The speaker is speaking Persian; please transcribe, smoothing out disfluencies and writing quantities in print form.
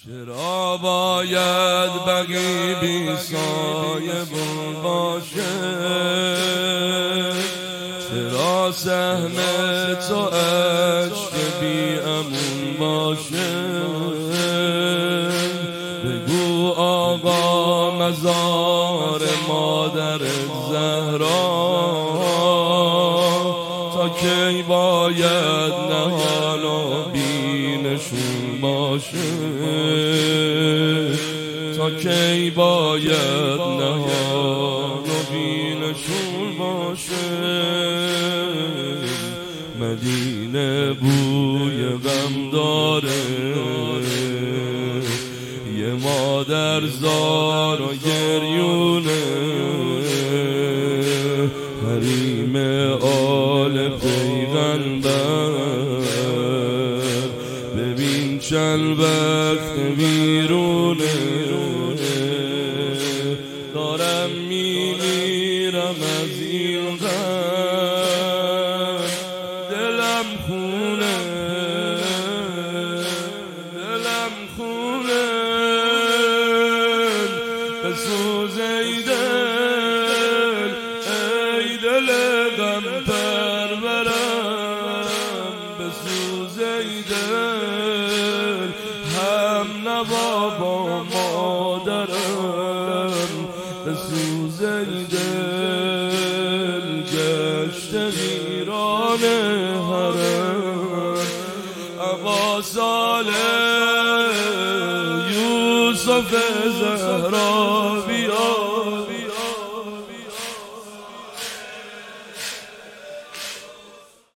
چرا باید بقی بی سایه باشه؟ چرا سهم تو عشق بی امون باشه؟ بگو آقا مزار مادر زهرا تا کی باید نهان و بینشون باشه؟ تا کی باید نهان و بینشون باشه؟ مدینه بوی غم داره، یه مادر زار و گریونه، حریم آل پیغمبر. ببین چند وقت بیرونه، دارم میمیرم از این غم، دلم خونه، دلم خونه، بسوز ای دل، ای دل غم پرورم، بسوز ای دل، هم نوا با مادرم، بسوز ای دل، گشت ویران حرم. ابا صالح یوسف زهرا